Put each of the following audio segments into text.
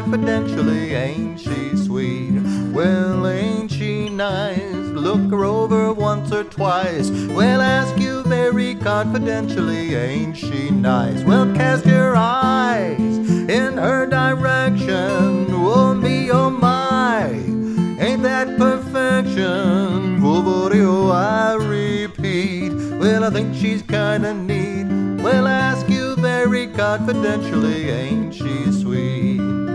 confidentially, ain't she sweet? Well, ain't she nice? Look her over once or twice. Well, ask you very confidentially, ain't she nice? Well, cast your eyes in her direction. Oh me, oh my, ain't that perfection? Oh, I repeat. Well, I think she's kinda neat. Well, ask you very confidentially, ain't she sweet?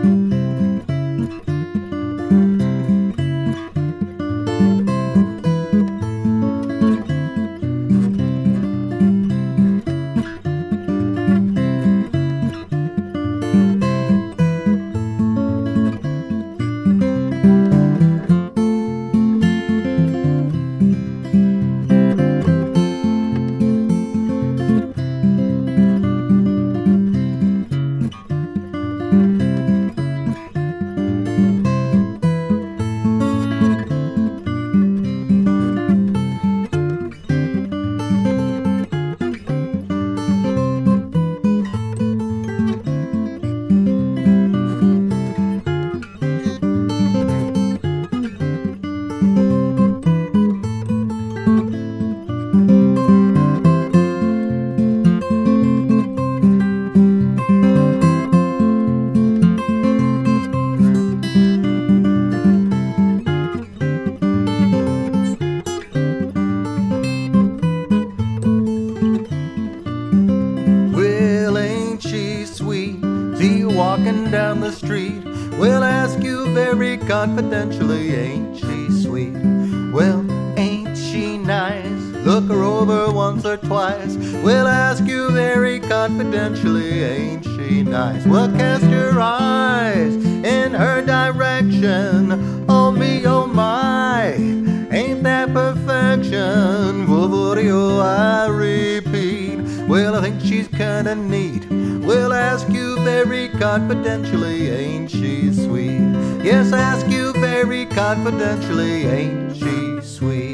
See you walking down the street. We'll ask you very confidentially, ain't she sweet? Well, ain't she nice? Look her over once or twice. We'll ask you very confidentially, ain't she nice? Well, cast your eyes in her direction. Oh me, oh my, ain't that perfection? Oh, I repeat. Well, I think she's kinda neat. We'll ask you very confidentially, ain't she sweet? Yes, ask you very confidentially, ain't she sweet?